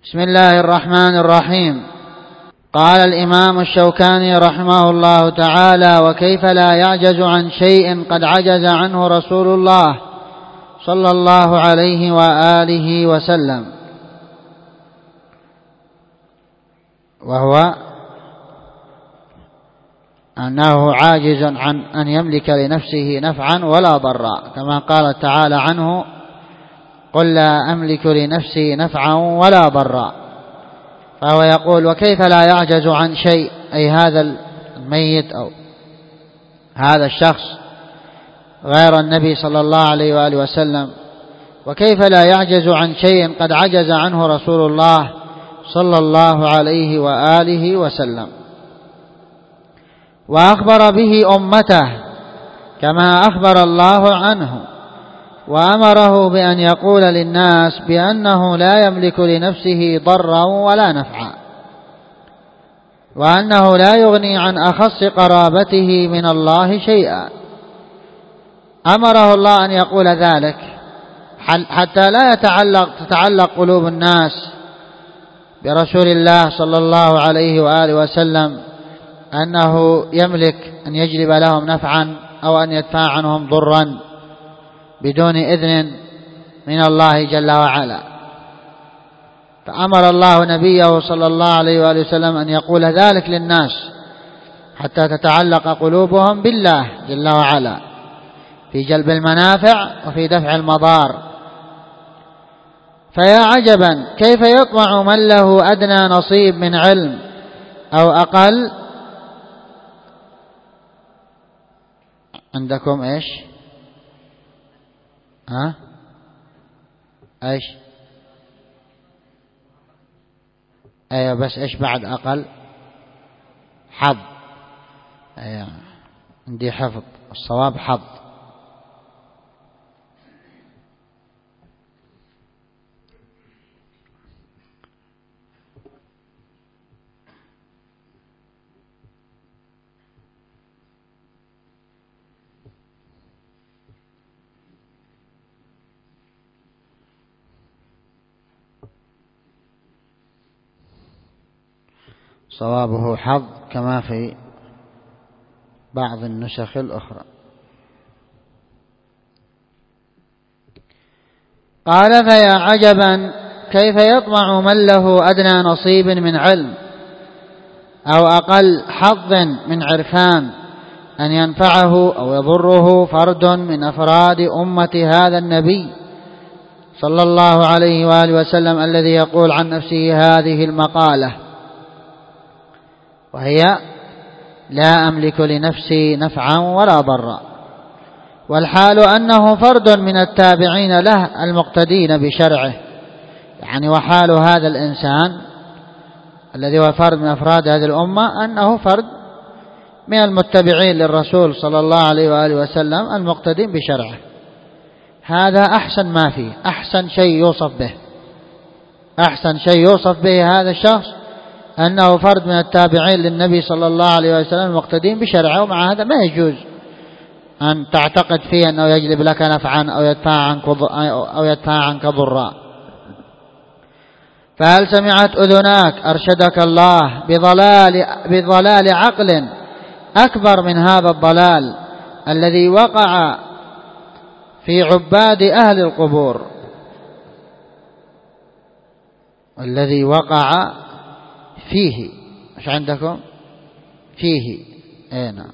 بسم الله الرحمن الرحيم. قال الإمام الشوكاني رحمه الله تعالى: وكيف لا يعجز عن شيء قد عجز عنه رسول الله صلى الله عليه وآله وسلم، وهو أنه عاجز عن أن يملك لنفسه نفعا ولا ضرا، كما قال تعالى عنه: قل لا أملك لنفسي نفعا ولا ضرا. فهو يقول: وكيف لا يعجز عن شيء، أي هذا الميت أو هذا الشخص غير النبي صلى الله عليه وآله وسلم، وكيف لا يعجز عن شيء قد عجز عنه رسول الله صلى الله عليه وآله وسلم، وأخبر به أمته كما أخبر الله عنه، وأمره بأن يقول للناس بأنه لا يملك لنفسه ضرا ولا نفعا، وأنه لا يغني عن أخص قرابته من الله شيئا. أمره الله أن يقول ذلك حتى لا تتعلق قلوب الناس برسول الله صلى الله عليه وآله وسلم أنه يملك أن يجلب لهم نفعا أو أن يدفع عنهم ضرا بدون إذن من الله جل وعلا. فأمر الله نبيه صلى الله عليه وآله وسلم أن يقول ذلك للناس حتى تتعلق قلوبهم بالله جل وعلا في جلب المنافع وفي دفع المضار. فيا عجبا كيف يطمع من له أدنى نصيب من علم أو أقل. عندكم إيش؟ إيش؟ أيوة، بس إيش بعد أقل؟ حظ. أيوة، عندي حفظ، الصواب حظ. صوابه حظ كما في بعض النسخ الأخرى. قال: فيا عجبا كيف يطمع من له أدنى نصيب من علم أو أقل حظ من عرفان أن ينفعه أو يضره فرد من أفراد أمة هذا النبي صلى الله عليه وآله وسلم، الذي يقول عن نفسه هذه المقالة، وهي: لا أملك لنفسي نفعا ولا ضرا، والحال أنه فرد من التابعين له المقتدين بشرعه. يعني وحال هذا الإنسان الذي هو فرد من أفراد هذه الأمة أنه فرد من المتبعين للرسول صلى الله عليه وآله وسلم المقتدين بشرعه. هذا أحسن ما فيه، أحسن شيء يوصف به، أحسن شيء يوصف به هذا الشخص أنه فرد من التابعين للنبي صلى الله عليه وسلم المقتدين بشرعه. ومع هذا ما يجوز أن تعتقد فيه أنه يجلب لك نفعا أو يدفع عنك ضرا. فهل سمعت أذناك أرشدك الله بضلال عقل أكبر من هذا الضلال الذي وقع في عباد أهل القبور، الذي وقع فيه؟ مش عندكم فيه؟ نعم.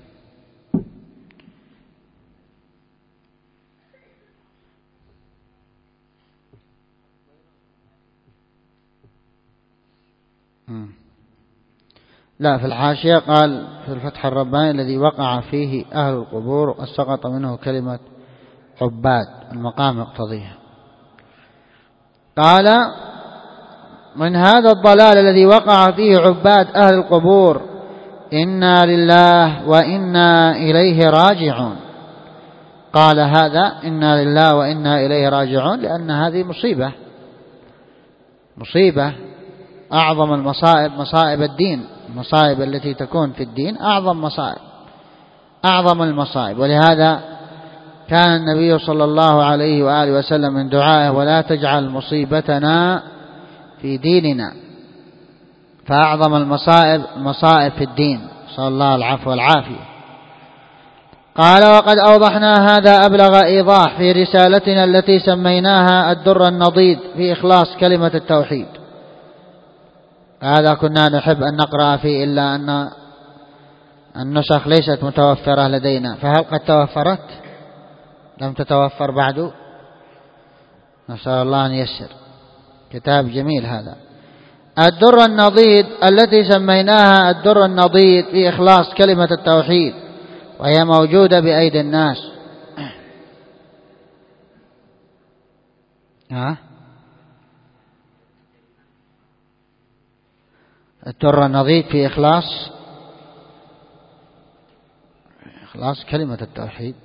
لا، في الحاشية قال في الفتح الرباني: الذي وقع فيه أهل القبور، وسقط منه كلمة عباد، المقام يقتضيها. قال: من هذا الضلال الذي وقع فيه عباد أهل القبور إنا لله وإنا إليه راجعون. قال هذا إنا لله وإنا إليه راجعون لأن هذه مصيبة أعظم المصائب، مصائب الدين، المصائب التي تكون في الدين أعظم المصائب. ولهذا كان النبي صلى الله عليه وآله وسلم من دعائه: ولا تجعل مصيبتنا في ديننا، فأعظم المصائب في الدين، صلى الله العفو والعافية. قال: وقد أوضحنا هذا أبلغ إيضاح في رسالتنا التي سميناها الدر النضيد في إخلاص كلمة التوحيد. هذا كنا نحب أن نقرأ فيه، إلا أن النسخ ليست متوفرة لدينا، فهل قد توفرت؟ لم تتوفر بعد؟ نسأل الله أن ييسر. كتاب جميل هذا، الدر النضيد، التي سميناها الدر النضيد في إخلاص كلمة التوحيد، وهي موجودة بأيدي الناس. الدر النضيد في إخلاص كلمة التوحيد.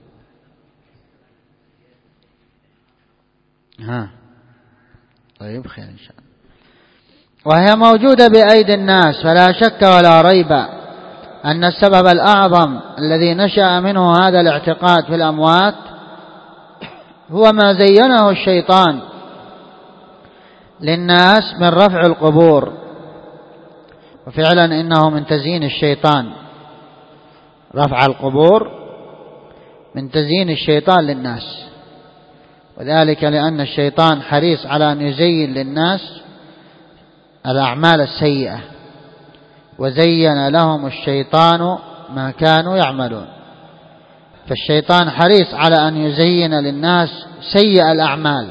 طيب، خير إن شاء الله. وهي موجودة بأيدي الناس، فلا شك ولا ريب أن السبب الأعظم الذي نشأ منه هذا الاعتقاد في الأموات هو ما زينه الشيطان للناس من رفع القبور. وفعلا إنه من تزيين الشيطان، رفع القبور من تزيين الشيطان للناس، وذلك لأن الشيطان حريص على أن يزين للناس الأعمال السيئة، وزين لهم الشيطان ما كانوا يعملون. فالشيطان حريص على أن يزين للناس سيئة الأعمال،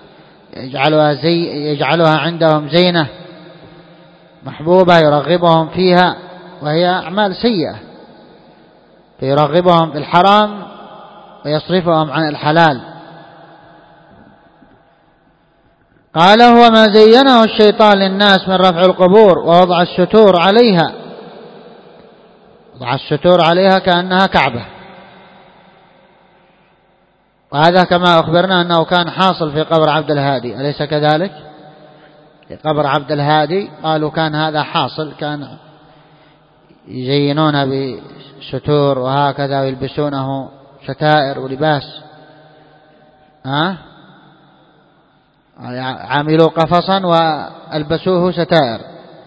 يجعلها عندهم زينة محبوبة يرغبهم فيها، وهي أعمال سيئة، فيرغبهم في الحرام ويصرفهم عن الحلال. قال: هو ما زينه الشيطان للناس من رفع القبور ووضع الستور عليها. وضع الستور عليها كأنها كعبة، وهذا كما أخبرنا أنه كان حاصل في قبر عبد الهادي، أليس كذلك؟ في قبر عبد الهادي قالوا كان هذا حاصل، كان يزينون بستور وهكذا، ويلبسونه ستائر ولباس، عملوا قفصا وألبسوه ستائر.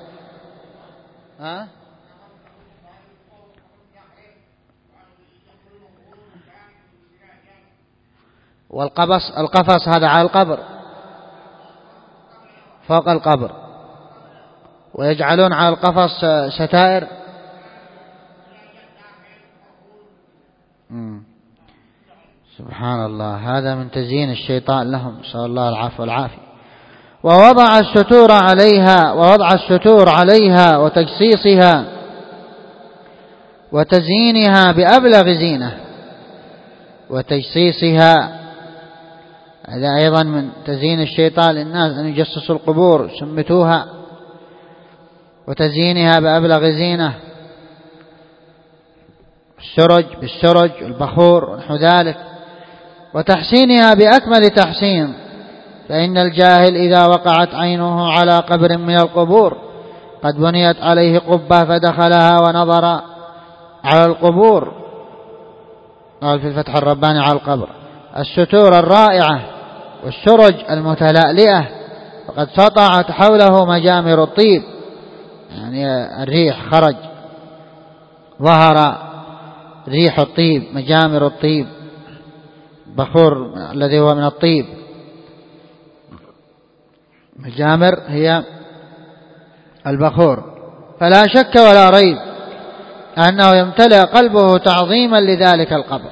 القفص هذا على القبر، فوق القبر، ويجعلون على القفص ستائر. سبحان الله، هذا من تزيين الشيطان لهم، نسأل الله العفو والعافية. ووضع الستور عليها وتجصيصها وتزيينها بأبلغ زينة. وتجصيصها هذا أيضا من تزيين الشيطان للناس، أن يجصصوا القبور يسمتوها، وتزيينها بأبلغ زينة، بالسرج والبخور ونحو ذلك، وتحسينها بأكمل تحسين. فإن الجاهل إذا وقعت عينه على قبر من القبور قد بنيت عليه قبة فدخلها ونظر على القبور، قال في الفتح الرباني على القبر: الستور الرائعة والسرج المتلألئة، فقد سطعت حوله مجامر الطيب، يعني الريح خرج، ظهر ريح الطيب، مجامر الطيب، بخور الذي هو من الطيب. مجامر هي البخور. فلا شك ولا ريب أنه يمتلئ قلبه تعظيما لذلك القبر.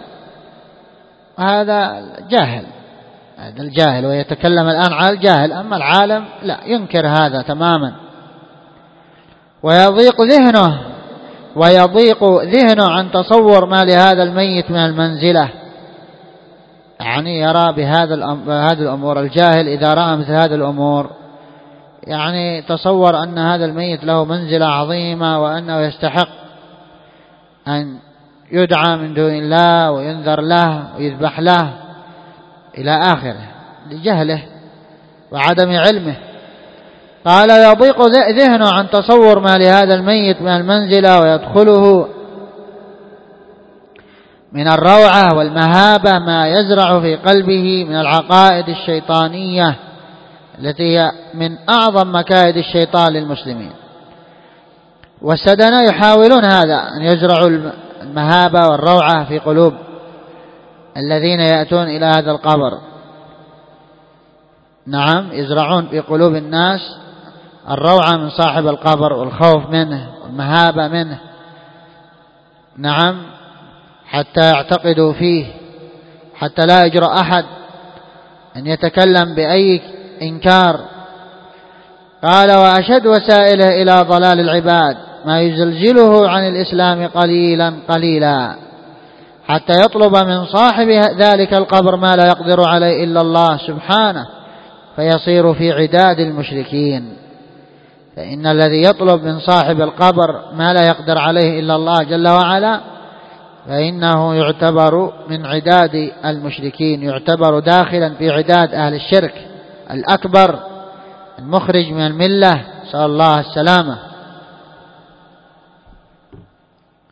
هذا جاهل، هذا الجاهل، ويتكلم الآن على الجاهل. أما العالم لا، ينكر هذا تماما، ويضيق ذهنه عن تصور ما لهذا الميت من المنزلة، يعني يرى بهذه الأمور. الجاهل إذا رأى مثل هذه الأمور يعني تصور أن هذا الميت له منزلة عظيمة، وأنه يستحق أن يدعى من دون الله وينذر له ويذبح له إلى آخره، لجهله وعدم علمه. قال: يضيق ذهنه عن تصور ما لهذا الميت من المنزلة، ويدخله من الروعة والمهابة ما يزرع في قلبه من العقائد الشيطانية التي هي من أعظم مكائد الشيطان للمسلمين. والسدنة يحاولون هذا، أن يزرعوا المهابة والروعة في قلوب الذين يأتون إلى هذا القبر. نعم، يزرعون في قلوب الناس الروعة من صاحب القبر والخوف منه والمهابة منه. نعم، حتى يعتقدوا فيه، حتى لا يجرأ أحد أن يتكلم بأي إنكار. قال: وأشد وسائله إلى ضلال العباد ما يزلزله عن الإسلام قليلا قليلا، حتى يطلب من صاحب ذلك القبر ما لا يقدر عليه إلا الله سبحانه، فيصير في عداد المشركين. فإن الذي يطلب من صاحب القبر ما لا يقدر عليه إلا الله جل وعلا فإنه يعتبر من عداد المشركين، يعتبر داخلا في عداد أهل الشرك الأكبر المخرج من الملة، نسأل الله السلامة.